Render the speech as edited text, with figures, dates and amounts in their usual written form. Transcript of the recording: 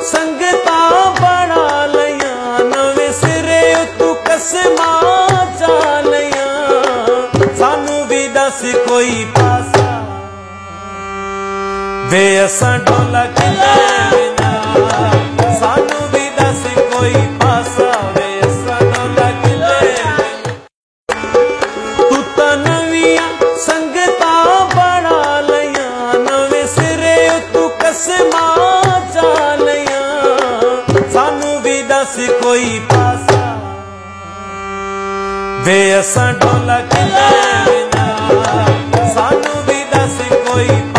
संगतां बना लियां नवें सिरे तू कसमां चालियां सानू भी दस कोई पासा वे असां ढोलक ले बिना सानू भी दस कोई पासा वे असां ढोलक ले तू तां नवियां संगतां बना लियां नवें सिरे तू कसमां चालियां सानू भी दस कोई पासा वे असां ढोलक ले बिना सानू भी दस कोई